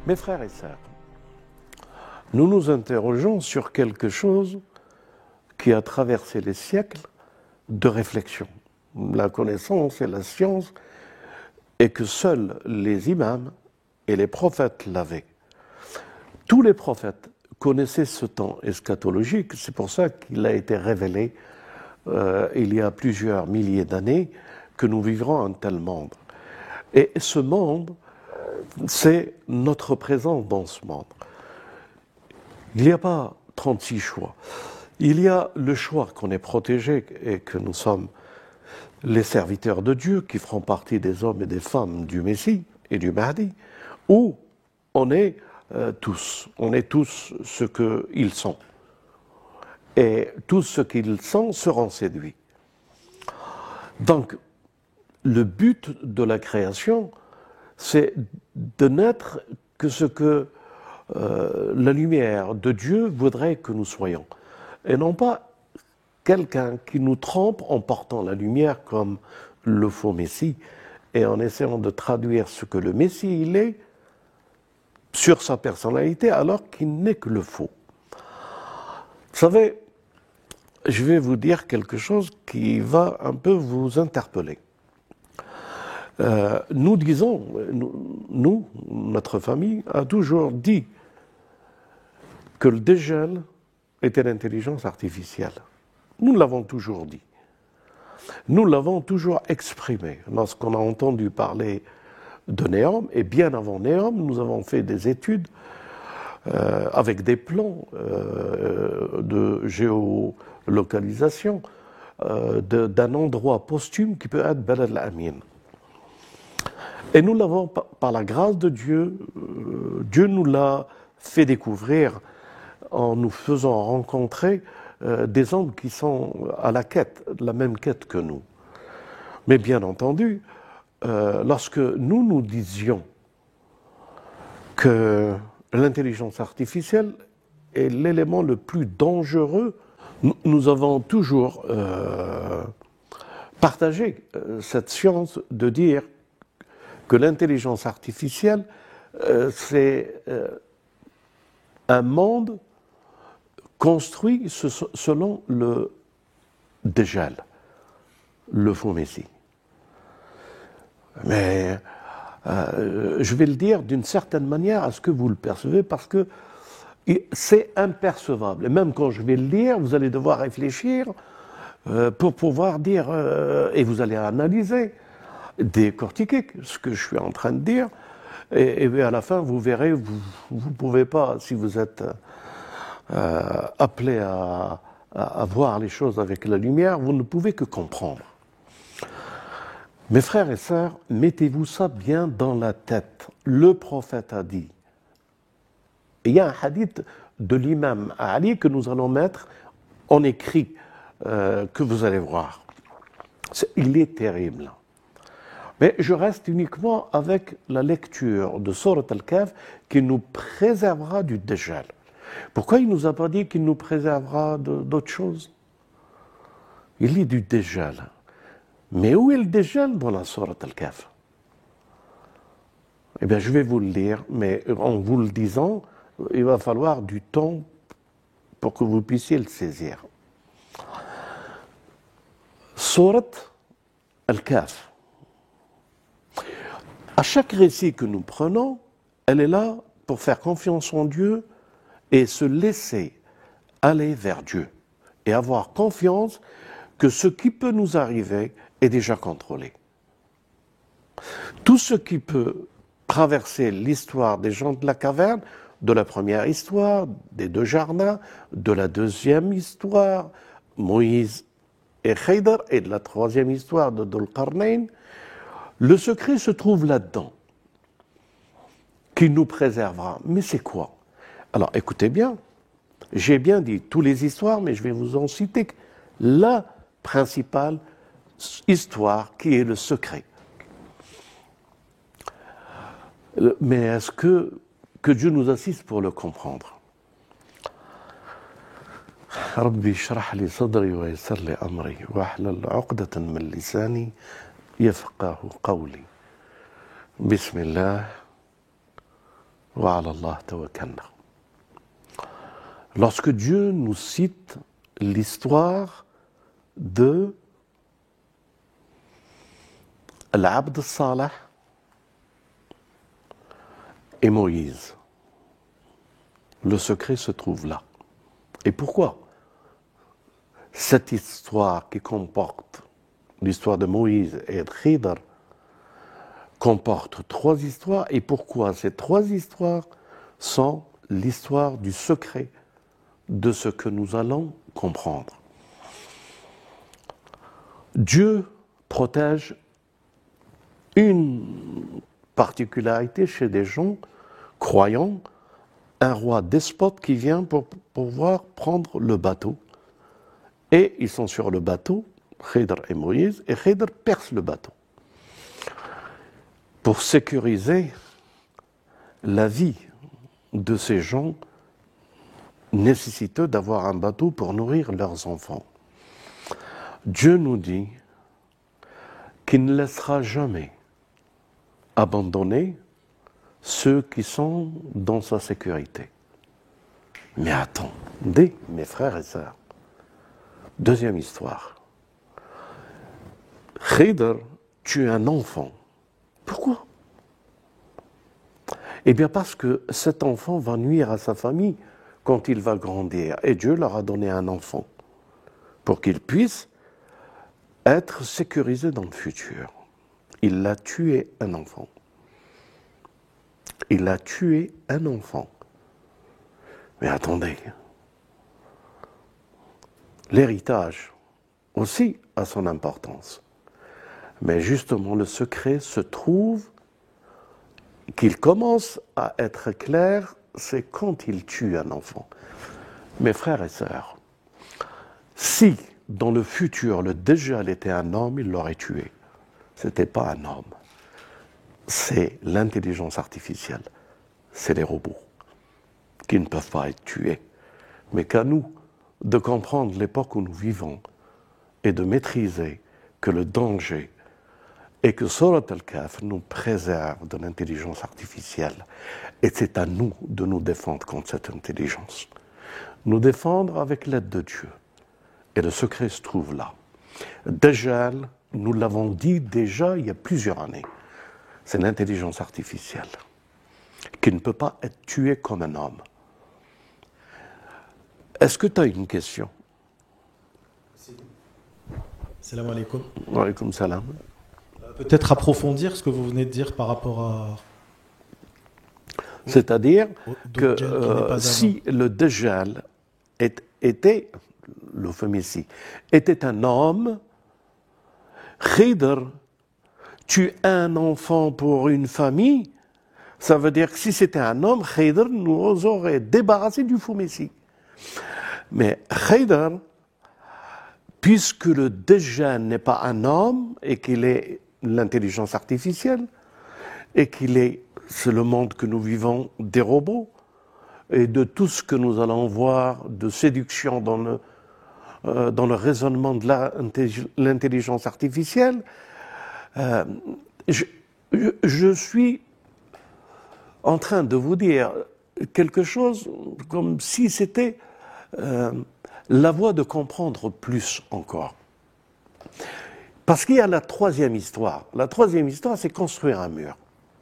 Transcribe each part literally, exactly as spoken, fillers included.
Mes frères et sœurs, nous nous interrogeons sur quelque chose qui a traversé les siècles de réflexion. La connaissance et la science, et que seuls les imams et les prophètes l'avaient. Tous les prophètes connaissaient ce temps eschatologique, c'est pour ça qu'il a été révélé euh, il y a plusieurs milliers d'années que nous vivrons un tel monde. Et ce monde, c'est notre présence dans ce monde. Il n'y a pas trente-six choix. Il y a le choix qu'on est protégé et que nous sommes les serviteurs de Dieu qui feront partie des hommes et des femmes du Messie et du Mahdi, ou on est euh, tous, on est tous ce qu'ils sont. Et tous ce qu'ils sont seront séduits. Donc, le but de la création, c'est de n'être que ce que euh, la lumière de Dieu voudrait que nous soyons. Et non pas quelqu'un qui nous trompe en portant la lumière comme le faux Messie et en essayant de traduire ce que le Messie il est sur sa personnalité alors qu'il n'est que le faux. Vous savez, je vais vous dire quelque chose qui va un peu vous interpeller. Euh, nous disons, nous, notre famille, a toujours dit que le Dajjal était l'intelligence artificielle. Nous l'avons toujours dit. Nous l'avons toujours exprimé. Lorsqu'on a entendu parler de Néom, et bien avant Néom, nous avons fait des études euh, avec des plans euh, de géolocalisation euh, de, d'un endroit posthume qui peut être Balad al-Amin. Et nous l'avons, par la grâce de Dieu, euh, Dieu nous l'a fait découvrir en nous faisant rencontrer euh, des hommes qui sont à la quête, la même quête que nous. Mais bien entendu, euh, lorsque nous nous disions que l'intelligence artificielle est l'élément le plus dangereux, nous, nous avons toujours euh, partagé euh, cette science de dire que l'intelligence artificielle, euh, c'est euh, un monde construit ce, selon le Dajjal, le faux Messie. Mais euh, je vais le dire d'une certaine manière à ce que vous le percevez, parce que c'est impercevable. Et même quand je vais le lire, vous allez devoir réfléchir euh, pour pouvoir dire, euh, et vous allez analyser, décortiquer ce que je suis en train de dire, et, et à la fin, vous verrez, vous ne pouvez pas, si vous êtes euh, appelé à, à, à voir les choses avec la lumière, vous ne pouvez que comprendre. Mes frères et sœurs, mettez-vous ça bien dans la tête. Le prophète a dit, il y a un hadith de l'imam Ali que nous allons mettre en écrit, euh, que vous allez voir. C'est, il est terrible. Mais je reste uniquement avec la lecture de Surat Al-Kahf qui nous préservera du Dajjal. Pourquoi il ne nous a pas dit qu'il nous préservera de, d'autres choses? Il dit du Dajjal. Mais où est le Dajjal dans la Surat Al-Kahf? Eh bien, je vais vous le lire, mais en vous le disant, il va falloir du temps pour que vous puissiez le saisir. Surat Al-Kahf. À chaque récit que nous prenons, elle est là pour faire confiance en Dieu et se laisser aller vers Dieu et avoir confiance que ce qui peut nous arriver est déjà contrôlé. Tout ce qui peut traverser l'histoire des gens de la caverne, de la première histoire, des deux jardins, de la deuxième histoire, Moïse et Khaydar, et de la troisième histoire de Dhul Qarnayn, le secret se trouve là-dedans, qui nous préservera. Mais c'est quoi? Alors écoutez bien, j'ai bien dit toutes les histoires, mais je vais vous en citer la principale histoire qui est le secret. Mais est-ce que, que Dieu nous assiste pour le comprendre? ربي اشرح لي صدري ويسر لي أمري واحلل عقدة من لساني يفقه قولي بسم الله wa ala Allah tawakkalna. Lorsque Dieu nous cite l'histoire de l'Abd Saleh et Moïse, le secret se trouve là. Et pourquoi cette histoire qui comporte l'histoire de Moïse et de Khidr comporte trois histoires, et pourquoi ces trois histoires sont l'histoire du secret de ce que nous allons comprendre. Dieu protège une particularité chez des gens croyants, un roi despote qui vient pour pouvoir prendre le bateau. Et ils sont sur le bateau, Khidr et Moïse, et Khidr perce le bateau pour sécuriser la vie de ces gens nécessiteux d'avoir un bateau pour nourrir leurs enfants. Dieu nous dit qu'il ne laissera jamais abandonner ceux qui sont dans sa sécurité. Mais attendez, mes frères et sœurs, deuxième histoire. Khidr tue un enfant. Pourquoi? Eh bien parce que cet enfant va nuire à sa famille quand il va grandir. Et Dieu leur a donné un enfant pour qu'il puisse être sécurisé dans le futur. Il a tué un enfant. Il a tué un enfant. Mais attendez, l'héritage aussi a son importance. Mais justement, le secret se trouve qu'il commence à être clair, c'est quand il tue un enfant. Mes frères et sœurs, si dans le futur le Dajjal était un homme, il l'aurait tué. Ce n'était pas un homme. C'est l'intelligence artificielle. C'est les robots qui ne peuvent pas être tués. Mais qu'à nous de comprendre l'époque où nous vivons et de maîtriser que le danger et que Surat Al-Kahf nous préserve de l'intelligence artificielle. Et c'est à nous de nous défendre contre cette intelligence. Nous défendre avec l'aide de Dieu. Et le secret se trouve là. Dajjal, nous l'avons dit déjà il y a plusieurs années, c'est l'intelligence artificielle qui ne peut pas être tuée comme un homme. Est-ce que tu as une question? Salam alaikum. Wa alaikum salam. Peut-être approfondir ce que vous venez de dire par rapport à... C'est-à-dire que euh, si le Dajjal est, était, l'euphémisme, était un homme, Khidr tue un enfant pour une famille, ça veut dire que si c'était un homme, Khidr nous aurait débarrassé du faux messie. Mais Khidr, puisque le Dajjal n'est pas un homme et qu'il est l'intelligence artificielle et qu'il est, c'est le monde que nous vivons, des robots et de tout ce que nous allons voir de séduction dans le, euh, dans le raisonnement de la, l'intelligence artificielle, euh, je, je, je suis en train de vous dire quelque chose comme si c'était euh, la voie de comprendre plus encore. Parce qu'il y a la troisième histoire. La troisième histoire, c'est construire un mur.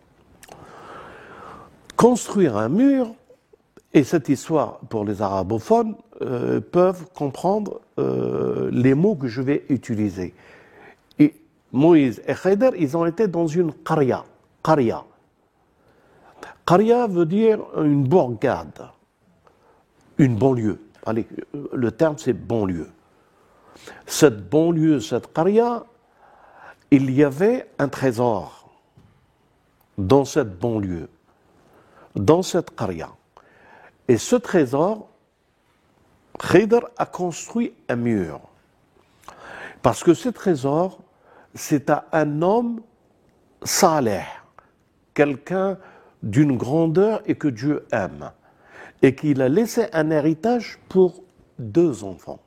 Construire un mur, et cette histoire, pour les arabophones, euh, peuvent comprendre euh, les mots que je vais utiliser. Et Moïse et Khidr, ils ont été dans une qarya. Qarya. Qarya veut dire une bourgade, une banlieue. Allez, le terme, c'est banlieue. Cette banlieue, cette qarya, il y avait un trésor dans cette banlieue, dans cette qarya. Et ce trésor, Khidr a construit un mur. Parce que ce trésor, c'est à un homme saleh, quelqu'un d'une grandeur et que Dieu aime, et qu'il a laissé un héritage pour deux enfants.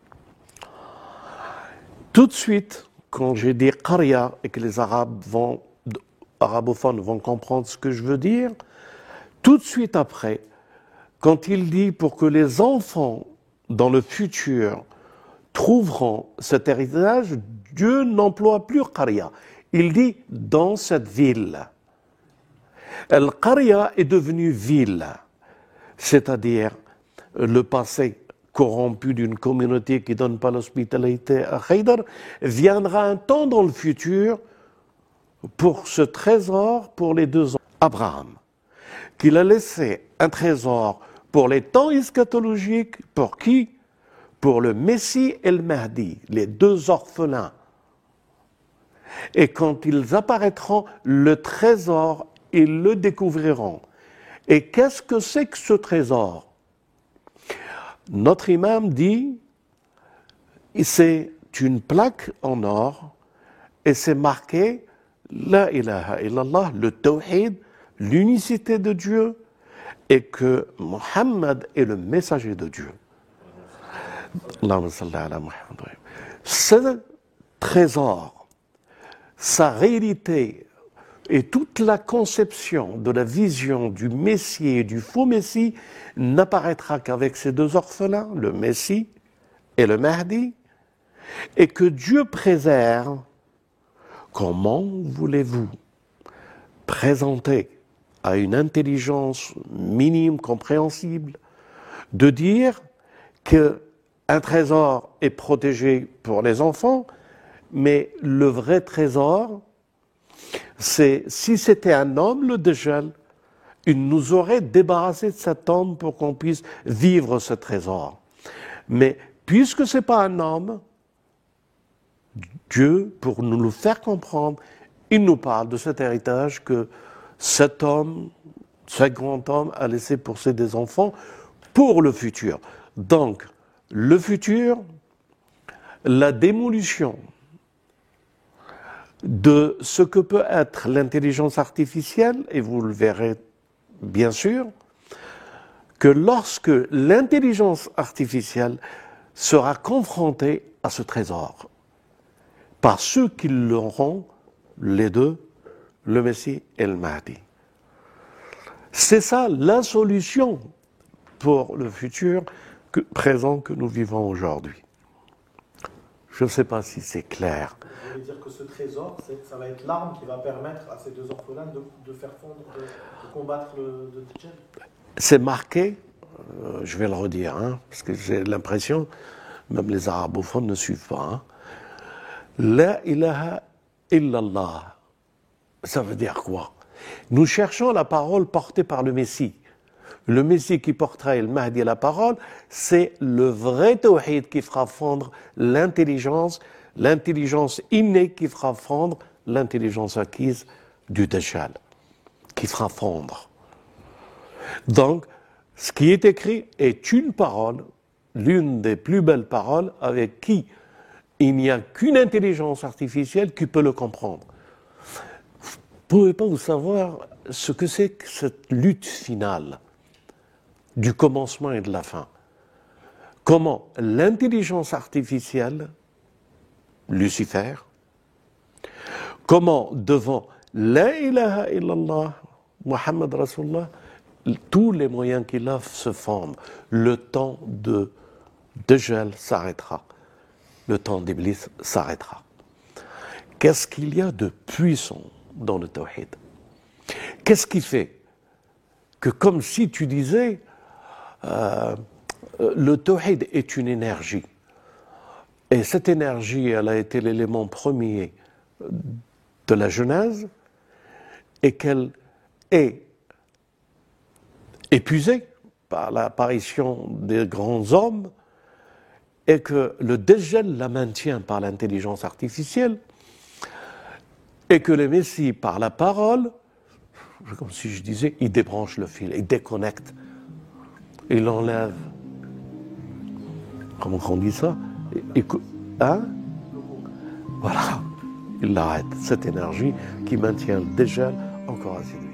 Tout de suite, quand j'ai dit qarya et que les Arabes vont, arabophones vont comprendre ce que je veux dire, tout de suite après, quand il dit pour que les enfants dans le futur trouveront cet héritage, Dieu n'emploie plus qarya. Il dit dans cette ville. Al-qarya est devenue ville, c'est-à-dire le passé corrompu d'une communauté qui ne donne pas l'hospitalité à Haïdar, viendra un temps dans le futur pour ce trésor pour les deux enfants. Abraham, qu'il a laissé un trésor pour les temps eschatologiques, pour qui? Pour le Messie et le Mahdi, les deux orphelins. Et quand ils apparaîtront, le trésor, ils le découvriront. Et qu'est-ce que c'est que ce trésor? Notre imam dit, c'est une plaque en or et c'est marqué La ilaha illallah, le tawhid, l'unicité de Dieu et que Mohammed est le messager de Dieu. Ce trésor, sa réalité et toute la conception de la vision du Messie et du faux Messie n'apparaîtra qu'avec ces deux orphelins, le Messie et le Mahdi, et que Dieu préserve. Comment voulez-vous présenter à une intelligence minime, compréhensible, de dire qu'un trésor est protégé pour les enfants, mais le vrai trésor, c'est si c'était un homme, le Dajjal, il nous aurait débarrassé de cet homme pour qu'on puisse vivre ce trésor. Mais puisque ce n'est pas un homme, Dieu, pour nous le faire comprendre, il nous parle de cet héritage que cet homme, ce grand homme, a laissé pour ses des enfants pour le futur. Donc, le futur, la démolition de ce que peut être l'intelligence artificielle, et vous le verrez bien sûr, que lorsque l'intelligence artificielle sera confrontée à ce trésor, par ceux qui l'auront, les deux, le Messie et le Mahdi. C'est ça la solution pour le futur que, présent que nous vivons aujourd'hui. Je ne sais pas si c'est clair. Vous voulez dire que ce trésor, ça va être l'arme qui va permettre à ces deux orphelins de, de faire fondre, de, de combattre le Dajjal? C'est marqué, euh, je vais le redire, hein, parce que j'ai l'impression, même les arabophones ne suivent pas, hein. La ilaha illallah, ça veut dire quoi? Nous cherchons la parole portée par le Messie. Le Messie qui portera le Mahdi à la parole, c'est le vrai tawhid qui fera fondre l'intelligence, l'intelligence innée qui fera fondre l'intelligence acquise du Dajjal, qui fera fondre. Donc, ce qui est écrit est une parole, l'une des plus belles paroles avec qui il n'y a qu'une intelligence artificielle qui peut le comprendre. Vous ne pouvez pas vous savoir ce que c'est que cette lutte finale du commencement et de la fin. Comment l'intelligence artificielle, Lucifer, comment devant la ilaha illallah, Muhammad Rasulullah, tous les moyens qu'il a se forment. Le temps de Dajjal s'arrêtera. Le temps d'Iblis s'arrêtera. Qu'est-ce qu'il y a de puissant dans le tawhid? Qu'est-ce qui fait que, comme si tu disais, euh, le tawhid est une énergie, et cette énergie, elle a été l'élément premier de la Genèse, et qu'elle est épuisée par l'apparition des grands hommes, et que le Dajjal la maintient par l'intelligence artificielle, et que le Messie, par la parole, comme si je disais, il débranche le fil, il déconnecte, il l'enlève. Comment on dit ça? Écoute, hein? Voilà, il l'arrête, cette énergie qui maintient le Dajjal encore à ses